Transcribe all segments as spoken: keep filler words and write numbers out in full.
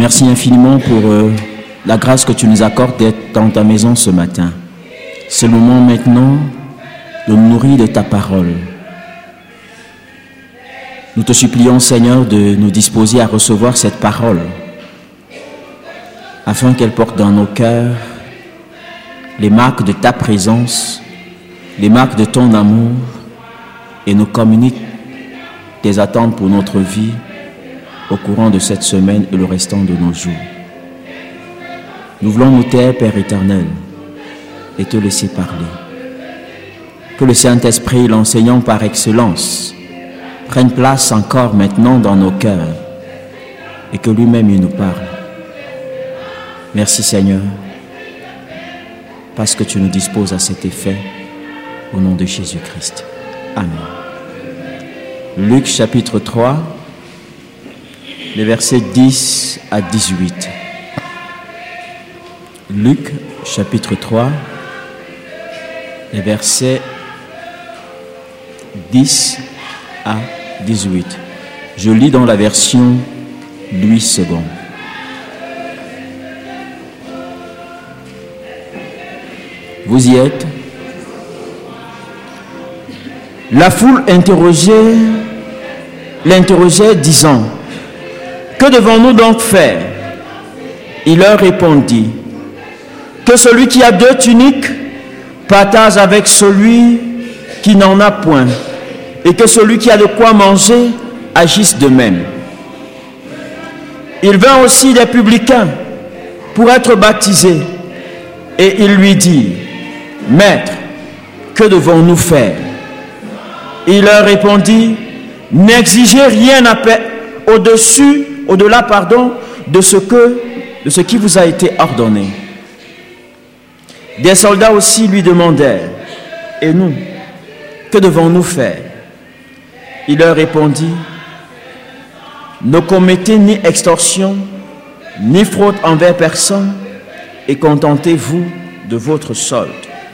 merci infiniment pour euh, la grâce que tu nous accordes d'être dans ta maison ce matin. C'est le moment maintenant de nous nourrir de ta parole. Nous te supplions, Seigneur, de nous disposer à recevoir cette parole afin qu'elle porte dans nos cœurs les marques de ta présence, les marques de ton amour et nous communique tes attentes pour notre vie au courant de cette semaine et le restant de nos jours. Nous voulons nous taire, Père éternel, et te laisser parler. Que le Saint-Esprit, l'enseignant par excellence, prenne place encore maintenant dans nos cœurs et que lui-même il nous parle. Merci Seigneur, parce que tu nous disposes à cet effet, au nom de Jésus-Christ. Amen. Luc chapitre trois, les versets dix à dix-huit. Luc chapitre trois, les versets dix à dix-huit. Je lis dans la version Louis second. Vous y êtes? La foule interrogeait, l'interrogeait disant: que devons-nous donc faire? Il leur répondit: que celui qui a deux tuniques partage avec celui qui n'en a point, et que celui qui a de quoi manger agisse de même. Il vint aussi des publicains pour être baptisés, et il lui dit: Maître, que devons-nous faire? Il leur répondit: n'exigez rien au-dessus, au-delà, pardon, de ce que, de ce qui vous a été ordonné. Des soldats aussi lui demandèrent: et nous, que devons-nous faire? Il leur répondit: ne commettez ni extorsion, ni fraude envers personne, et contentez-vous de votre solde.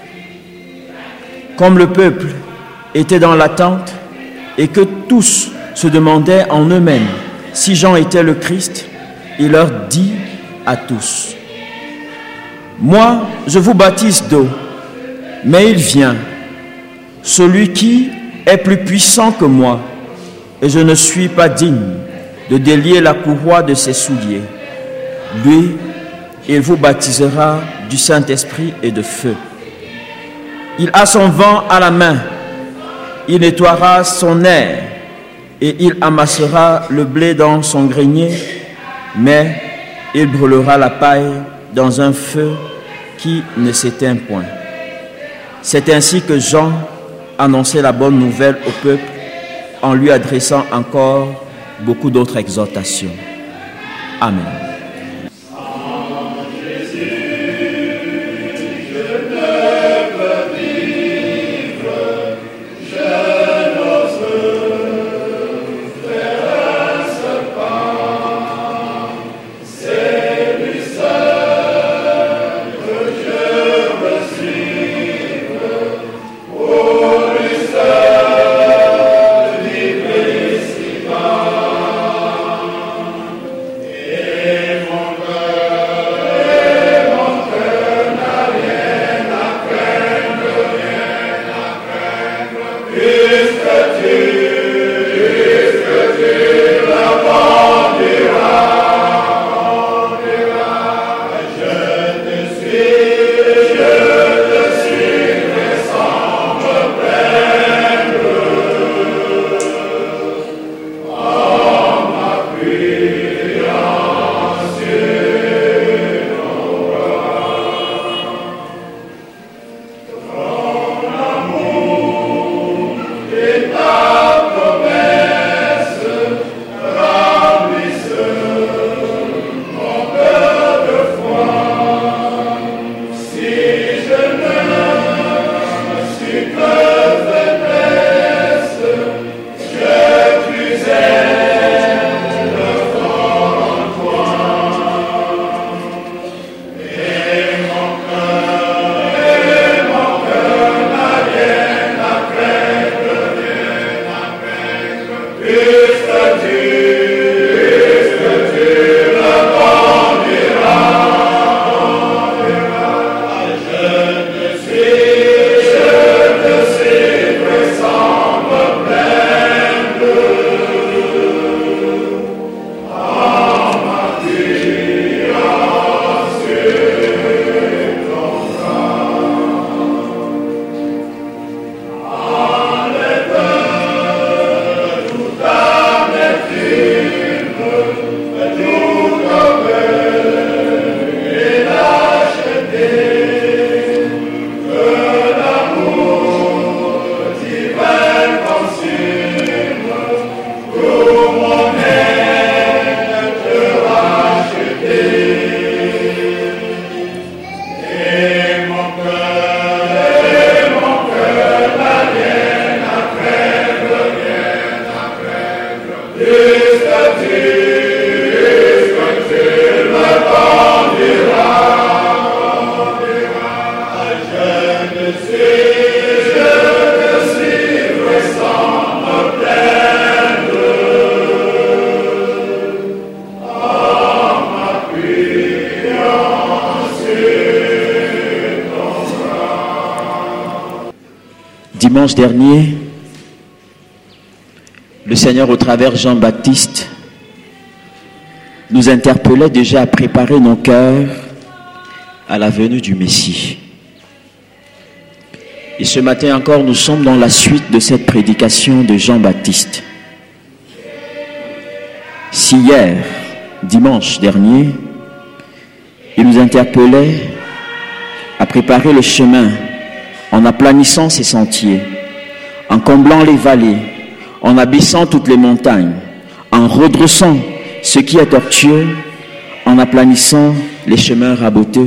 Comme le peuple était dans l'attente et que tous se demandaient en eux-mêmes si Jean était le Christ, il leur dit à tous: moi, je vous baptise d'eau, mais il vient, celui qui est plus puissant que moi, et je ne suis pas digne de délier la courroie de ses souliers. Lui, il vous baptisera du Saint-Esprit et de feu. Il a son vent à la main, il nettoiera son aire et il amassera le blé dans son grenier, mais il brûlera la paille dans un feu qui ne s'éteint point. C'est ainsi que Jean annonçait la bonne nouvelle au peuple en lui adressant encore beaucoup d'autres exhortations. Amen. Yeah. Dimanche dernier, le Seigneur, au travers Jean-Baptiste, nous interpellait déjà à préparer nos cœurs à la venue du Messie. Et ce matin encore, nous sommes dans la suite de cette prédication de Jean-Baptiste. Si hier, dimanche dernier, il nous interpellait à préparer le chemin en aplanissant ses sentiers, en comblant les vallées, en abaissant toutes les montagnes, en redressant ce qui est tortueux, en aplanissant les chemins raboteux.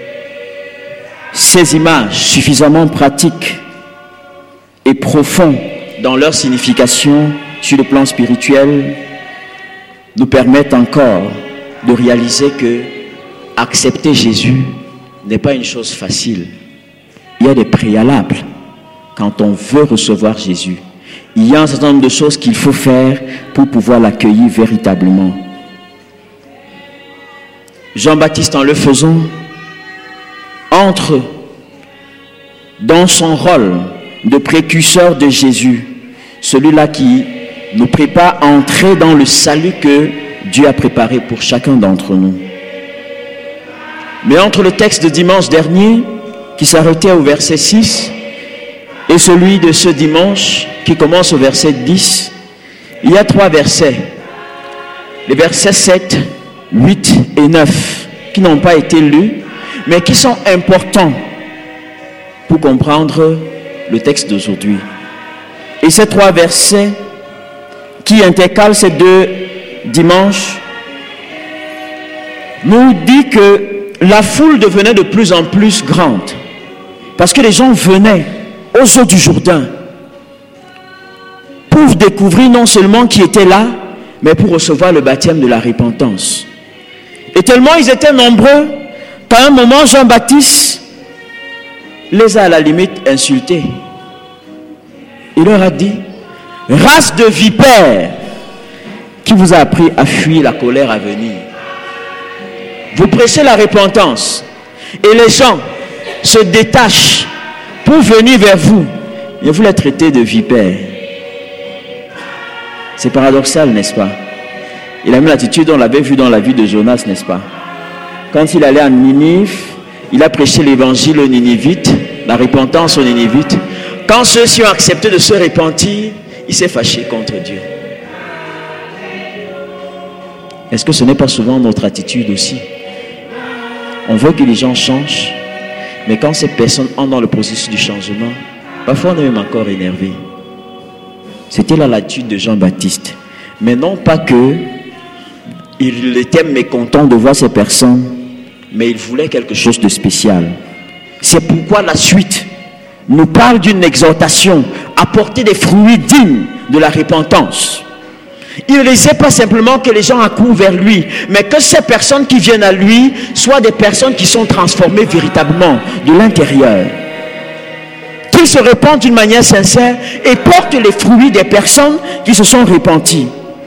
Ces images suffisamment pratiques et profondes dans leur signification sur le plan spirituel nous permettent encore de réaliser que accepter Jésus n'est pas une chose facile. Il y a des préalables quand on veut recevoir Jésus. Il y a un certain nombre de choses qu'il faut faire pour pouvoir l'accueillir véritablement. Jean-Baptiste, en le faisant, entre dans son rôle de précurseur de Jésus, celui-là qui nous prépare à entrer dans le salut que Dieu a préparé pour chacun d'entre nous. Mais entre le texte de dimanche dernier, qui s'arrêtait au verset six, et celui de ce dimanche, qui commence au verset dix, il y a trois versets. Les versets sept, huit et neuf, qui n'ont pas été lus, mais qui sont importants pour comprendre le texte d'aujourd'hui. Et ces trois versets qui intercalent ces deux dimanches nous dit que la foule devenait de plus en plus grande parce que les gens venaient aux eaux du Jourdain pour découvrir non seulement qui était là, mais pour recevoir le baptême de la repentance. Et tellement ils étaient nombreux qu'à un moment Jean-Baptiste les a à la limite insultés. Il leur a dit: race de vipères, qui vous a appris à fuir la colère à venir? Vous prêchez la repentance et les gens se détachent pour venir vers vous et vous les traitez de vipères. C'est paradoxal, n'est-ce pas? Il a mis l'attitude on l'avait vu dans la vie de Jonas, n'est-ce pas? Quand il allait à Ninive, il a prêché l'évangile aux Ninivites, la repentance aux Ninivites. Quand ceux-ci ont accepté de se repentir, il s'est fâché contre Dieu. Est-ce que ce n'est pas souvent notre attitude aussi? On veut que les gens changent, mais quand ces personnes entrent dans le processus du changement, parfois on est même encore énervé. C'était là l'attitude de Jean-Baptiste. Mais non pas que il était mécontent de voir ces personnes, mais il voulait quelque chose de spécial. C'est pourquoi la suite nous parle d'une exhortation à porter des fruits dignes de la repentance. Il ne laissait pas simplement que les gens accourent vers lui, mais que ces personnes qui viennent à lui soient des personnes qui sont transformées véritablement de l'intérieur. Qu'ils se répandent d'une manière sincère et portent les fruits des personnes qui se sont repenties.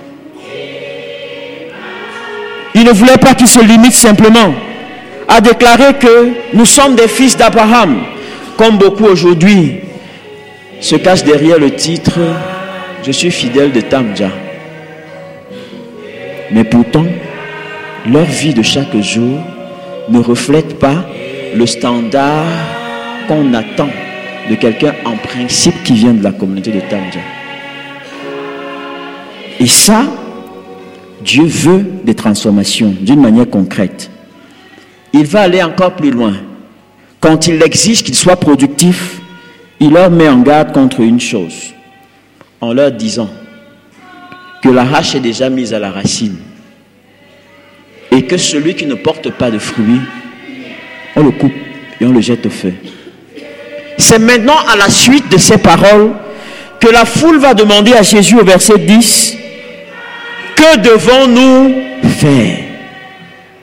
Il ne voulait pas qu'ils se limitent simplement à déclarer que nous sommes des fils d'Abraham, comme beaucoup aujourd'hui se cachent derrière le titre « Je suis fidèle de Tamja ». Mais pourtant, leur vie de chaque jour ne reflète pas le standard qu'on attend de quelqu'un en principe qui vient de la communauté de Tamja. Et ça, Dieu veut des transformations d'une manière concrète. Il va aller encore plus loin. Quand il exige qu'ils soient productifs, il leur met en garde contre une chose, en leur disant que la hache est déjà mise à la racine et que celui qui ne porte pas de fruits, on le coupe et on le jette au feu. C'est maintenant à la suite de ces paroles que la foule va demander à Jésus au verset dix: que devons-nous faire?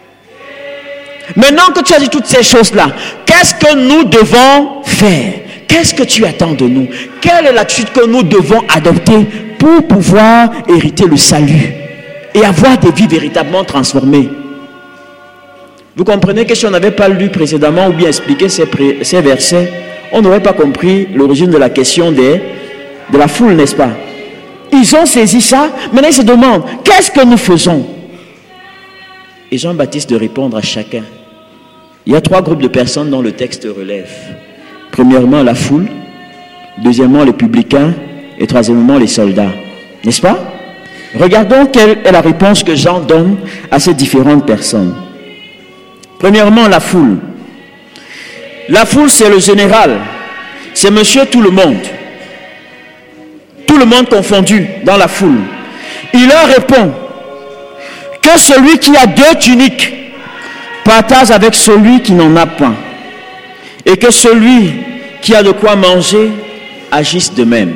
Maintenant que tu as dit toutes ces choses-là, qu'est-ce que nous devons faire? qu'est-ce que tu attends de nous? Quelle est l'attitude que nous devons adopter pour pouvoir hériter le salut et avoir des vies véritablement transformées? Vous comprenez que si on n'avait pas lu précédemment ou bien expliqué ces, ces versets, on n'aurait pas compris l'origine de la question des, de la foule, n'est-ce pas? Ils ont saisi ça, maintenant ils se demandent, qu'est-ce que nous faisons? Et Jean-Baptiste de répondre à chacun. Il y a trois groupes de personnes dont le texte relève. Premièrement, la foule. Deuxièmement, les publicains. Et troisièmement, les soldats. N'est-ce pas? Regardons quelle est la réponse que Jean donne à ces différentes personnes. Premièrement, la foule. La foule, c'est le général. C'est monsieur tout le monde. Tout le monde confondu dans la foule. Il leur répond que celui qui a deux tuniques partage avec celui qui n'en a point. Et que celui qui a de quoi manger agisse de même.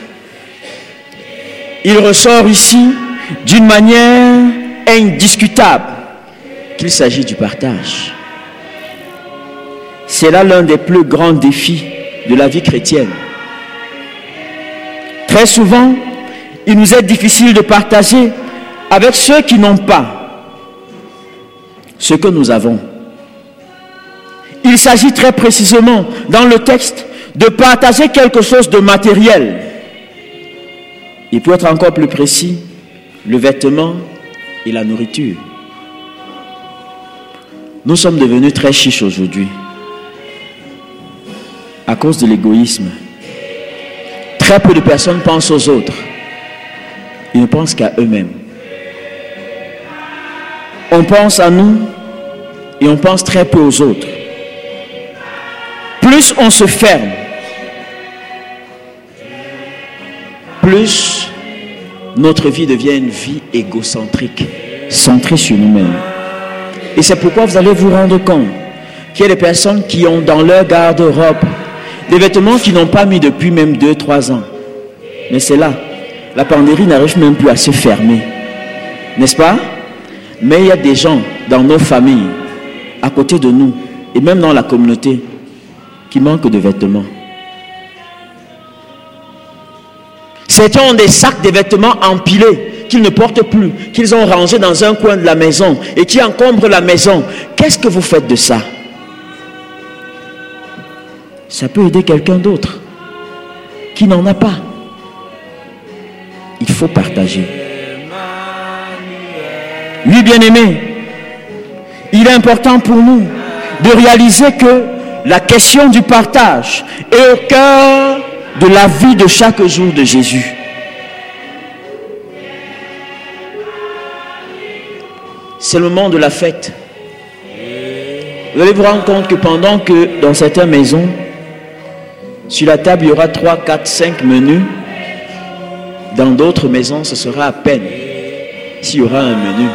Il ressort ici d'une manière indiscutable qu'il s'agit du partage. C'est là l'un des plus grands défis de la vie chrétienne. Très souvent, il nous est difficile de partager avec ceux qui n'ont pas ce que nous avons. Il s'agit très précisément, dans le texte, de partager quelque chose de matériel. Il peut être encore plus précis, le vêtement et la nourriture. Nous sommes devenus très chiches aujourd'hui à cause de l'égoïsme. Très peu de personnes pensent aux autres. Ils ne pensent qu'à eux-mêmes. On pense à nous et on pense très peu aux autres. Plus on se ferme, plus notre vie devient une vie égocentrique, centrée sur nous-mêmes. Et c'est pourquoi vous allez vous rendre compte qu'il y a des personnes qui ont dans leur garde-robe des vêtements qu'ils n'ont pas mis depuis même deux, trois ans. Mais c'est là, la penderie n'arrive même plus à se fermer. N'est-ce pas? Mais il y a des gens dans nos familles, à côté de nous, et même dans la communauté, qui manquent de vêtements. Certains ont des sacs de vêtements empilés qu'ils ne portent plus, qu'ils ont rangés dans un coin de la maison et qui encombrent la maison. Qu'est-ce que vous faites de ça? Ça peut aider quelqu'un d'autre qui n'en a pas. Il faut partager. Oui, bien-aimés, il est important pour nous de réaliser que la question du partage est au cœur de la vie de chaque jour de Jésus. C'est le moment de la fête. Vous allez vous rendre compte que pendant que dans certaines maisons, sur la table il y aura trois, quatre, cinq menus, dans d'autres maisons ce sera à peine s'il y aura un menu.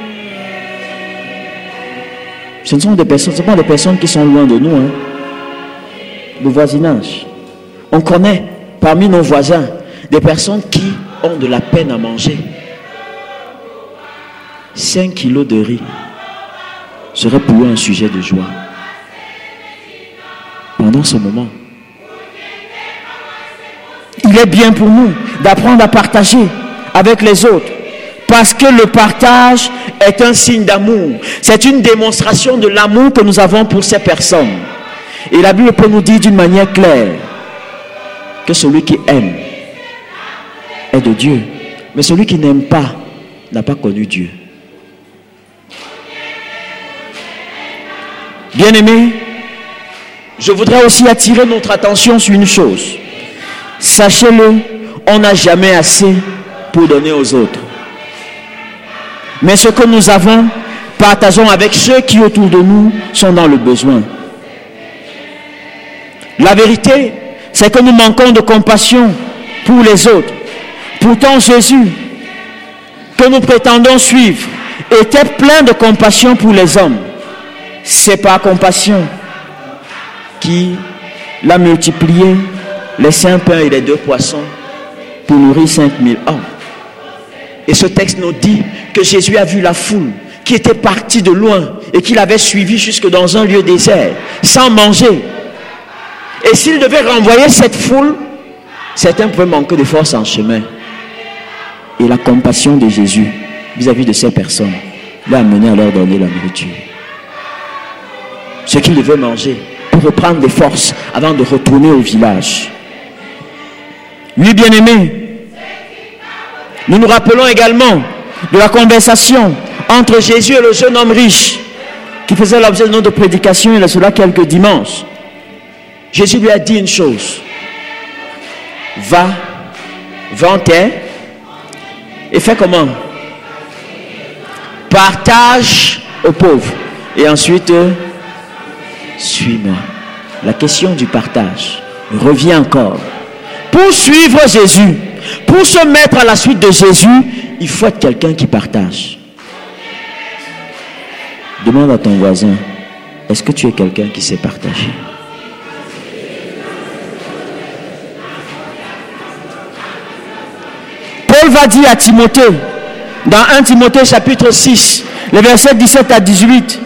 Ce ne sont des personnes, ce ne sont pas des personnes qui sont loin de nous, hein. Le voisinage. On connaît parmi nos voisins des personnes qui ont de la peine à manger. cinq kilos de riz serait pour eux un sujet de joie. Pendant ce moment, il est bien pour nous d'apprendre à partager avec les autres. Parce que le partage est un signe d'amour. C'est une démonstration de l'amour que nous avons pour ces personnes. Et la Bible peut nous dire d'une manière claire que celui qui aime est de Dieu. Mais celui qui n'aime pas n'a pas connu Dieu. Bien-aimés, je voudrais aussi attirer notre attention sur une chose. Sachez-le, on n'a jamais assez pour donner aux autres. Mais ce que nous avons, partageons avec ceux qui autour de nous sont dans le besoin. La vérité, c'est que nous manquons de compassion pour les autres. Pourtant, Jésus, que nous prétendons suivre, était plein de compassion pour les hommes. C'est par compassion qu'il a multiplié les cinq pains et les deux poissons pour nourrir cinq mille hommes. Et ce texte nous dit que Jésus a vu la foule qui était partie de loin et qu'il avait suivi jusque dans un lieu désert, sans manger. Et s'il devait renvoyer cette foule, certains pouvaient manquer de force en chemin. Et la compassion de Jésus vis-à-vis de ces personnes l'a amené à leur donner la nourriture. Ce qu'ils devaient manger pour reprendre des forces avant de retourner au village. Oui, bien-aimés, nous nous rappelons également de la conversation entre Jésus et le jeune homme riche qui faisait l'objet de notre prédication il y a cela quelques dimanches. Jésus lui a dit une chose. Va, vends-tes et fais comment? Partage aux pauvres. Et ensuite, suis-moi. La question du partage revient encore. Pour suivre Jésus, pour se mettre à la suite de Jésus, il faut être quelqu'un qui partage. Demande à ton voisin, est-ce que tu es quelqu'un qui sait partager? Paul va dire à Timothée, dans premier Timothée chapitre six, les versets dix-sept à dix-huit,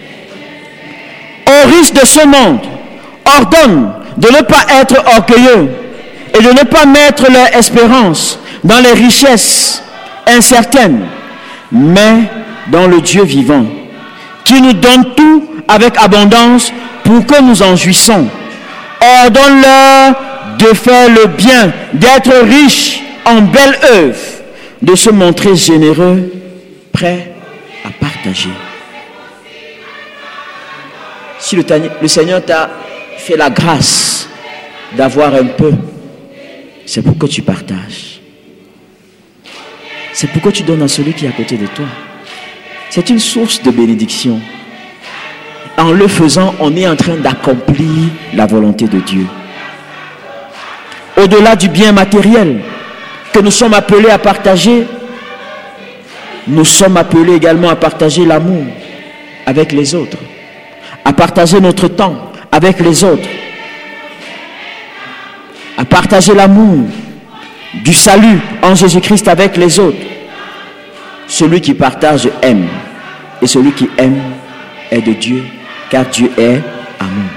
au risque de ce monde, ordonne de ne pas être orgueilleux et de ne pas mettre leur espérance dans les richesses incertaines, mais dans le Dieu vivant, qui nous donne tout avec abondance pour que nous en jouissons. Ordonne-leur de faire le bien, d'être riches en belle œuvre, de se montrer généreux, prêt à partager. Si le, le Seigneur t'a fait la grâce d'avoir un peu, c'est pour que tu partages. C'est pour que tu donnes à celui qui est à côté de toi. C'est une source de bénédiction. En le faisant, on est en train d'accomplir la volonté de Dieu. Au-delà du bien matériel que nous sommes appelés à partager, nous sommes appelés également à partager l'amour avec les autres, à partager notre temps avec les autres, à partager l'amour du salut en Jésus-Christ avec les autres. Celui qui partage aime, et celui qui aime est de Dieu, car Dieu est amour.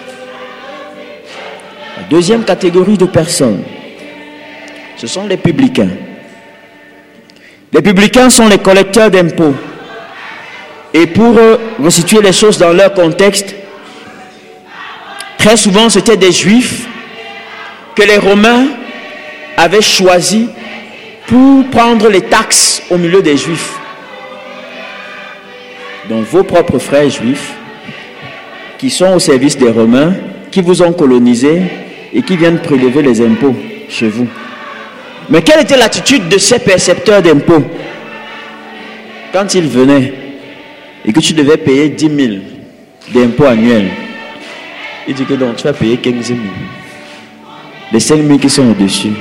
La deuxième catégorie de personnes, ce sont les publicains. Les publicains sont les collecteurs d'impôts. Et pour resituer les choses dans leur contexte, très souvent c'était des Juifs que les Romains avaient choisis pour prendre les taxes au milieu des Juifs. Donc vos propres frères juifs qui sont au service des Romains, qui vous ont colonisé et qui viennent prélever les impôts chez vous. Mais quelle était l'attitude de ces percepteurs d'impôts quand ils venaient et que tu devais payer dix mille d'impôts annuels? Il dit que donc tu vas payer quinze mille. Les cinq mille qui sont au-dessus.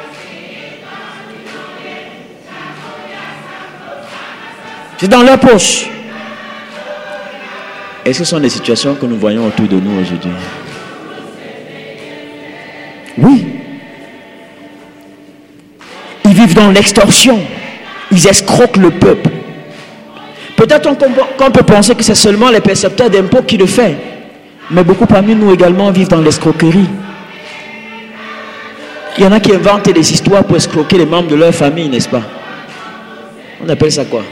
C'est dans leur poche. Est-ce que ce sont des situations que nous voyons autour de nous aujourd'hui? Oui. Ils vivent dans l'extorsion. Ils escroquent le peuple. Peut-être qu'on peut penser que c'est seulement les percepteurs d'impôts qui le font. Mais beaucoup parmi nous également vivent dans l'escroquerie. Il y en a qui inventent des histoires pour escroquer les membres de leur famille, n'est-ce pas? On appelle ça quoi?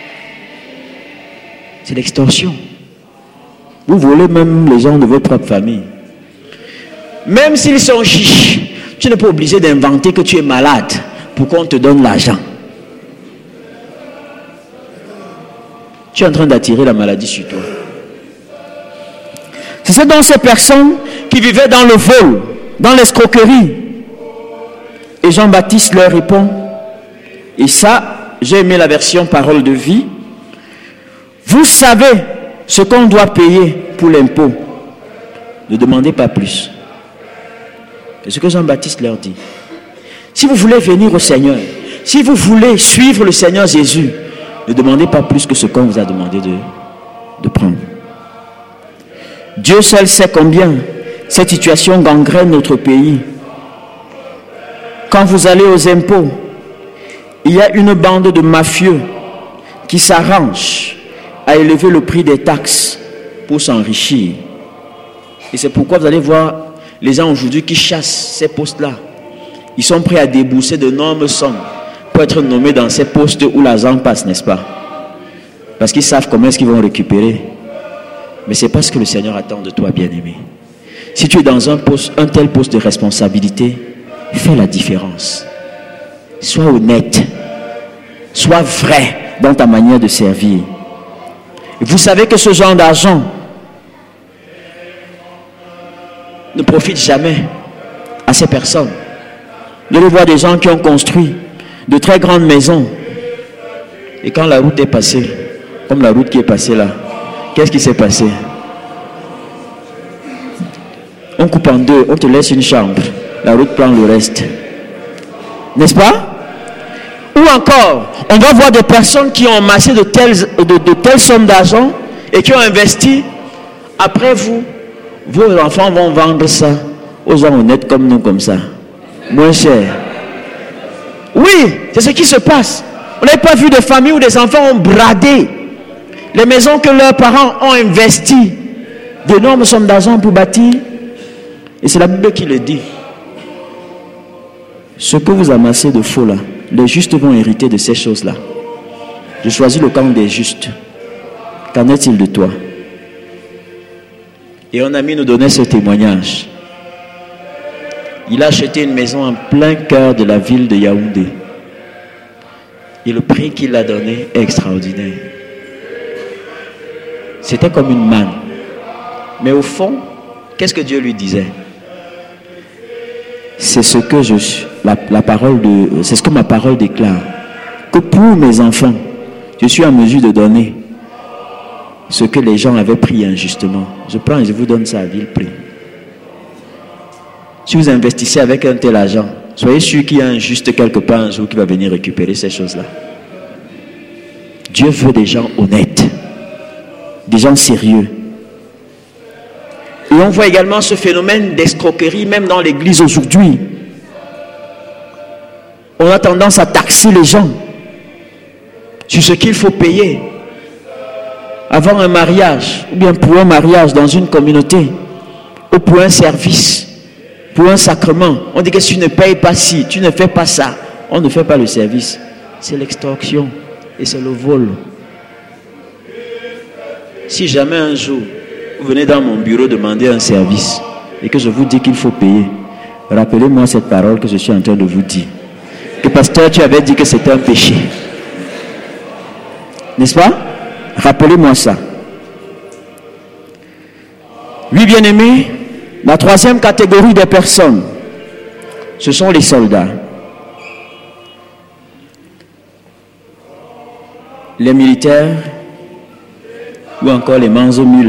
C'est l'extorsion. Vous volez même les gens de votre propre famille. Même s'ils sont chiches, tu n'es pas obligé d'inventer que tu es malade pour qu'on te donne l'argent. Tu es en train d'attirer la maladie sur toi. C'est donc ces personnes qui vivaient dans le vol, dans l'escroquerie. Et Jean-Baptiste leur répond, et ça, j'ai aimé la version parole de vie. Vous savez ce qu'on doit payer pour l'impôt. Ne demandez pas plus. C'est ce que Jean-Baptiste leur dit. Si vous voulez venir au Seigneur, si vous voulez suivre le Seigneur Jésus, ne demandez pas plus que ce qu'on vous a demandé de, de prendre. Dieu seul sait combien cette situation gangrène notre pays. Quand vous allez aux impôts, il y a une bande de mafieux qui s'arrangent à élever le prix des taxes pour s'enrichir. Et c'est pourquoi vous allez voir Les gens aujourd'hui qui chassent ces postes-là, ils sont prêts à débourser d'énormes sommes pour être nommés dans ces postes où l'argent passe, n'est-ce pas? Parce qu'ils savent comment est-ce qu'ils vont récupérer. Mais ce n'est pas ce que le Seigneur attend de toi, bien-aimé. Si tu es dans un, poste, un tel poste de responsabilité, fais la différence. Sois honnête. Sois vrai dans ta manière de servir. Vous savez que ce genre d'argent ne profite jamais à ces personnes. Je les vois des gens qui ont construit de très grandes maisons. Et quand la route est passée, comme la route qui est passée là, qu'est-ce qui s'est passé? On coupe en deux, on te laisse une chambre. La route prend le reste. N'est-ce pas? Ou encore, on va voir des personnes qui ont amassé de telles, de, de telles sommes d'argent et qui ont investi. Après vous, vos enfants vont vendre ça aux gens honnêtes comme nous, comme ça. Moins cher. Oui, c'est ce qui se passe. On n'a pas vu des familles où des enfants ont bradé les maisons que leurs parents ont investi d'énormes sommes d'argent pour bâtir. Et c'est la Bible qui le dit. Ce que vous amassez de faux là, les justes vont hériter de ces choses-là. Je choisis le camp des justes. Qu'en est-il de toi? Et un ami nous donnait ce témoignage. Il a acheté une maison en plein cœur de la ville de Yaoundé. Et le prix qu'il a donné est extraordinaire. C'était comme une manne. Mais au fond, qu'est-ce que Dieu lui disait? C'est ce que je, la, la parole de, c'est ce que ma parole déclare. Que pour mes enfants, je suis en mesure de donner ce que les gens avaient pris injustement. Je prends et je vous donne ça à vil prix. Si vous investissez avec un tel argent, soyez sûr qu'il y a un juste quelque part un jour qui va venir récupérer ces choses-là. Dieu veut des gens honnêtes, des gens sérieux. Et on voit également ce phénomène d'escroquerie même dans l'église aujourd'hui. On a tendance à taxer les gens sur ce qu'il faut payer avant un mariage, ou bien pour un mariage dans une communauté, ou pour un service, pour un sacrement. On dit que si tu ne payes pas ci, tu ne fais pas ça, on ne fait pas le service. C'est l'extorsion et c'est le vol. Si jamais un jour vous venez dans mon bureau demander un service et que je vous dis qu'il faut payer, rappelez-moi cette parole que je suis en train de vous dire. Que pasteur, tu avais dit que c'était un péché. N'est-ce pas? Rappelez-moi ça. Oui, bien-aimés, la troisième catégorie des personnes, ce sont les soldats. Les militaires ou encore les manzomules.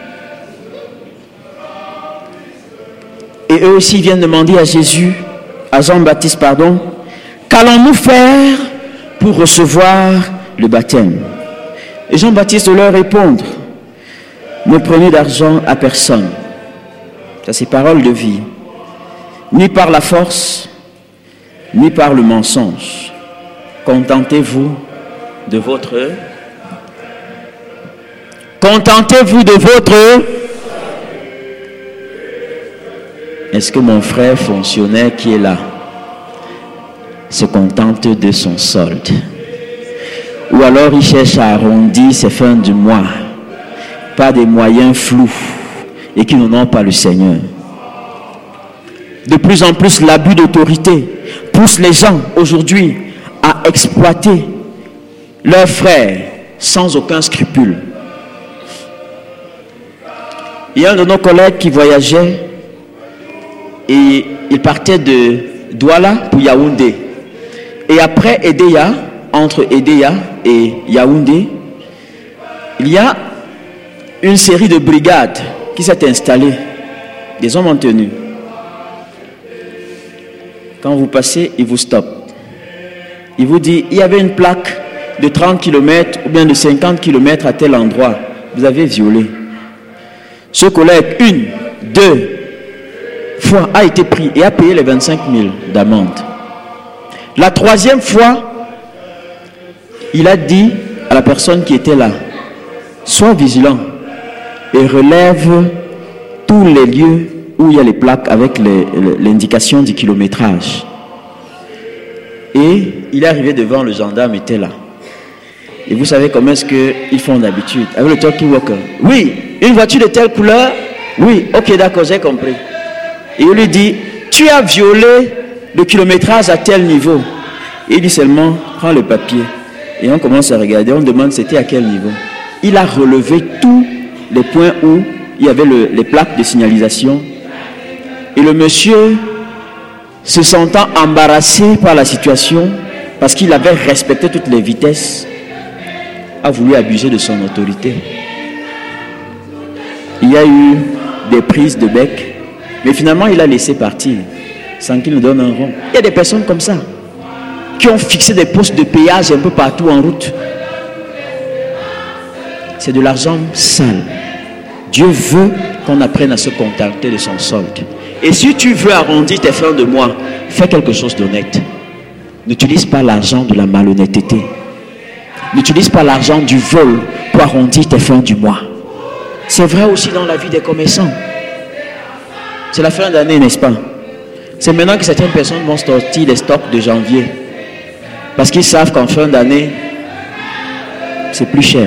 Et eux aussi viennent demander à Jésus, à Jean-Baptiste, pardon, qu'allons-nous faire pour recevoir le baptême? Et Jean-Baptiste leur répond, ne prenez d'argent à personne. Ça, c'est parole de vie. Ni par la force, ni par le mensonge. Contentez-vous de votre... Contentez-vous de votre... Est-ce que mon frère fonctionnaire qui est là se contente de son solde? Ou alors il cherche à arrondir ses fins du mois par des moyens flous et qui n'ont pas le Seigneur? De plus en plus, l'abus d'autorité pousse les gens aujourd'hui à exploiter leurs frères sans aucun scrupule. Il y a un de nos collègues qui voyageait et il partait de Douala pour Yaoundé. Et après Edéa, entre Edéa et Yaoundé, il y a une série de brigades qui s'est installée, des hommes en tenue. Quand vous passez, ils vous stoppent. Ils vous disent, il y avait une plaque de trente kilomètres ou bien de cinquante kilomètres à tel endroit. Vous avez violé. Ce collègue, une, deux fois, a été pris et a payé les vingt-cinq mille d'amende. La troisième fois, il a dit à la personne qui était là, sois vigilant et relève tous les lieux où il y a les plaques avec l'indication du kilométrage. Et il est arrivé devant, le gendarme était là. Et vous savez comment est-ce qu'ils font d'habitude? Avec le talkie walker. Oui, une voiture de telle couleur. Oui, ok, d'accord, j'ai compris. Et il lui dit, tu as violé le kilométrage à tel niveau. Et il dit seulement, prends le papier. Et on commence à regarder, on demande c'était à quel niveau. Il a relevé tous les points où il y avait le, les plaques de signalisation. Et le monsieur, se sentant embarrassé par la situation, parce qu'il avait respecté toutes les vitesses, a voulu abuser de son autorité. Il y a eu des prises de bec, mais finalement il a laissé partir, sans qu'il nous donne un rond. Il y a des personnes comme ça, qui ont fixé des postes de péage un peu partout en route. C'est de l'argent sale. Dieu veut qu'on apprenne à se contenter de son solde. Et si tu veux arrondir tes fins de mois, fais quelque chose d'honnête. N'utilise pas l'argent de la malhonnêteté. N'utilise pas l'argent du vol pour arrondir tes fins du mois. C'est vrai aussi dans la vie des commerçants. C'est la fin d'année, n'est-ce pas? C'est maintenant que certaines personnes vont sortir les stocks de janvier. Parce qu'ils savent qu'en fin d'année, c'est plus cher.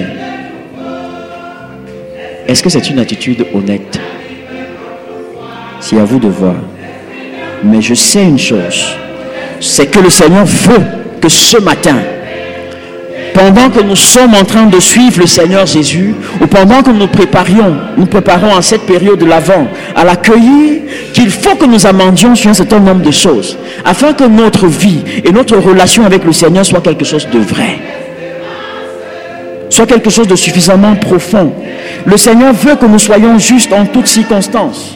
Est-ce que c'est une attitude honnête? C'est à vous de voir. Mais je sais une chose, c'est que le Seigneur veut que ce matin, pendant que nous sommes en train de suivre le Seigneur Jésus, ou pendant que nous préparions, nous préparons en cette période de l'Avent à l'accueillir, qu'il faut que nous amendions sur un certain nombre de choses, afin que notre vie et notre relation avec le Seigneur soit quelque chose de vrai, soit quelque chose de suffisamment profond. Le Seigneur veut que nous soyons justes en toutes circonstances.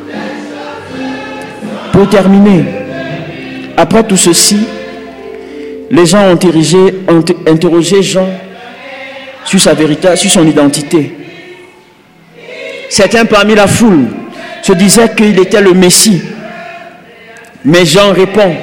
Pour terminer, après tout ceci, les gens ont interrogé, ont interrogé Jean sur sa vérité, sur son identité. Certains parmi la foule se disaient qu'il était le Messie. Mais Jean répond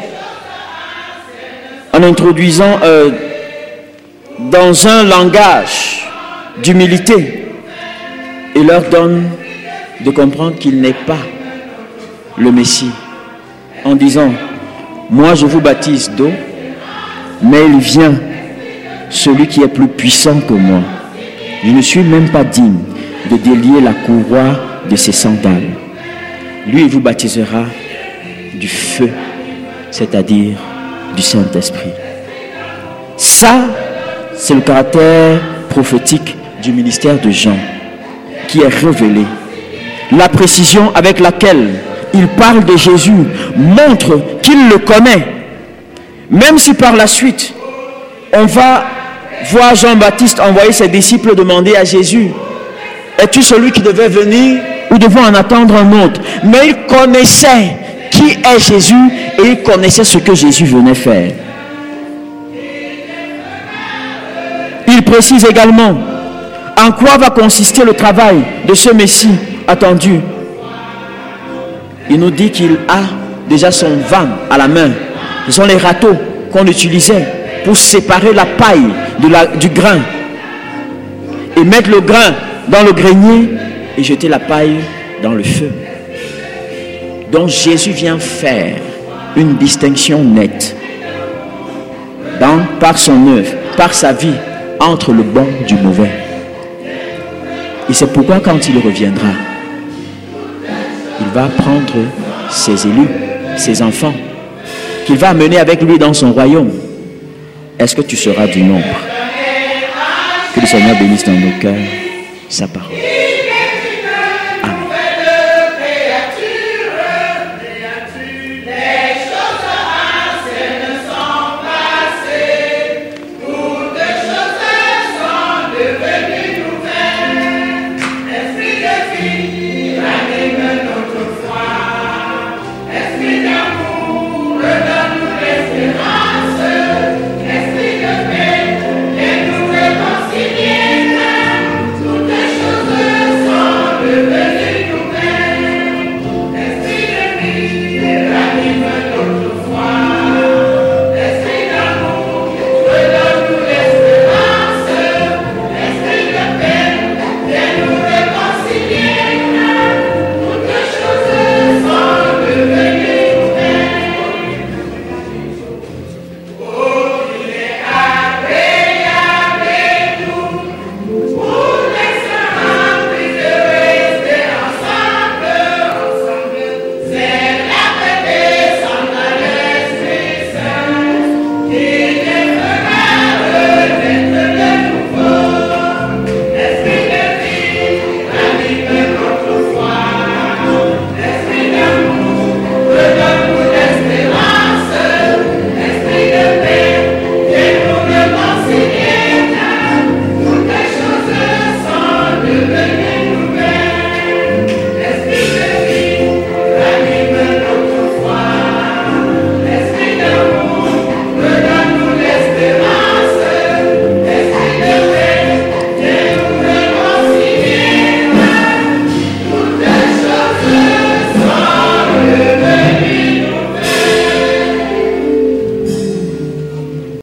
en introduisant euh, dans un langage d'humilité et leur donne de comprendre qu'il n'est pas le Messie, en disant, moi je vous baptise d'eau, mais il vient celui qui est plus puissant que moi. Je ne suis même pas digne de délier la courroie de ses sandales. Lui, il vous baptisera du feu, c'est-à-dire du Saint-Esprit. Ça, c'est le caractère prophétique du ministère de Jean qui est révélé. La précision avec laquelle il parle de Jésus montre qu'il le connaît. Même si par la suite, on va voir Jean-Baptiste envoyer ses disciples demander à Jésus, es-tu celui qui devait venir ou devons en attendre un autre? Mais il connaissait qui est Jésus et il connaissait ce que Jésus venait faire. Il précise également en quoi va consister le travail de ce Messie attendu. Il nous dit qu'il a déjà son van à la main. Ce sont les râteaux qu'on utilisait pour séparer la paille de la, du grain. Et mettre le grain dans le grenier et jeter la paille dans le feu. Donc Jésus vient faire une distinction nette dans, par son œuvre, par sa vie, entre le bon du mauvais. Et c'est pourquoi quand il reviendra, il va prendre ses élus, ses enfants, qu'il va amener avec lui dans son royaume. Est-ce que tu seras du nombre? Que le Seigneur bénisse dans nos cœurs sa parole.